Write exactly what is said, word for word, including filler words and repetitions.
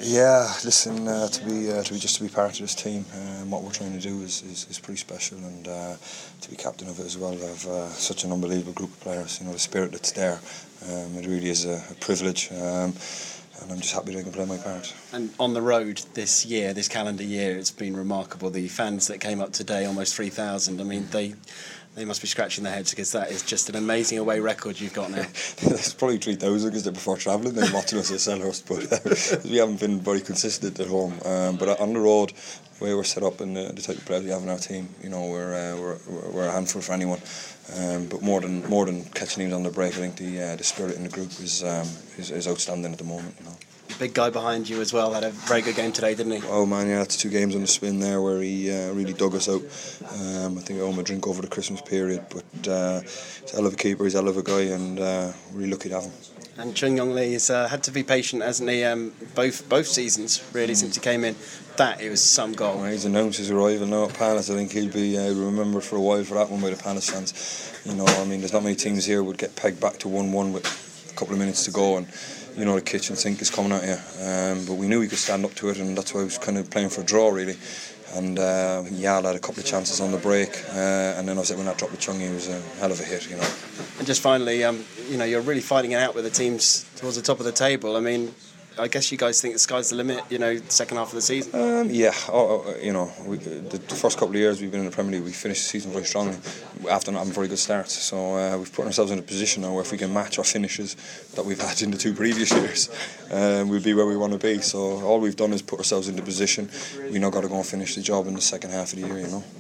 Yeah, listen, uh, to be uh, to be just to be part of this team, um, what we're trying to do is, is, is pretty special, and uh, to be captain of it as well. I've uh, such an unbelievable group of players. You know, the spirit that's there. Um, it really is a, a privilege, um, and I'm just happy that I can play my part. And on the road this year, this calendar year, it's been remarkable. The fans that came up today, almost three thousand. I mean, they. They must be scratching their heads because that is just an amazing away record you've got now. There's probably three thousand because they're before travelling. They're watching us at Selhurst, but uh, we haven't been very consistent at home. Um, but on the road, the way we're set up and the, the type of players we have in our team, you know, we're uh, we're, we're a handful for anyone. Um, but more than more than catching teams on the break, I think the uh, the spirit in the group is, um, is is outstanding at the moment. You know. Big guy behind you as well had a very good game today, didn't he? Oh man, yeah, that's two games on the spin there where he uh, really dug us out. Um, I think I owe him a drink over the Christmas period, but uh, he's a hell of a keeper, he's a hell of a guy, and uh, really lucky to have him. And Chung Yong Lee has uh, had to be patient, hasn't he? Um, both both seasons really mm. since he came in. That it was some goal. Well, he's announced his arrival now at Palace. I think he'll be uh, remembered for a while for that one by the Palace fans. You know, I mean, there's not many teams here would get pegged back to one one with a couple of minutes to go, and you know the kitchen sink is coming at you. Um, but we knew we could stand up to it, and that's why I was kind of playing for a draw really. And uh, Yal had a couple of chances on the break, uh, and then obviously when I dropped the Chungi, it was a hell of a hit, you know. And just finally, um, you know, you're really fighting it out with the teams towards the top of the table. I mean, I guess you guys think the sky's the limit, you know, second half of the season? Um, yeah, oh, oh, you know, we, the, the first couple of years we've been in the Premier League, we finished the season very strongly after not having very good starts. So uh, we've put ourselves in a position now where if we can match our finishes that we've had in the two previous years, um, we'll be where we want to be. So all we've done is put ourselves in the position. We now got to go and finish the job in the second half of the year, you know.